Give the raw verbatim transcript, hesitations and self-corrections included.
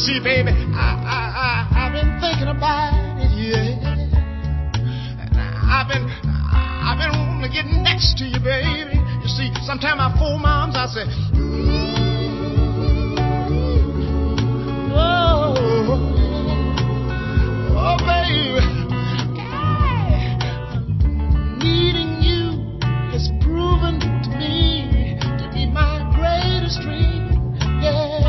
see, baby, I, I, I, I've been thinking about it, yeah. And I've been, I've been wanting to get next to you, baby. You see, sometimes I fool my arms, I say, oh, oh, baby. Needing you has proven to me to be my greatest dream, yeah.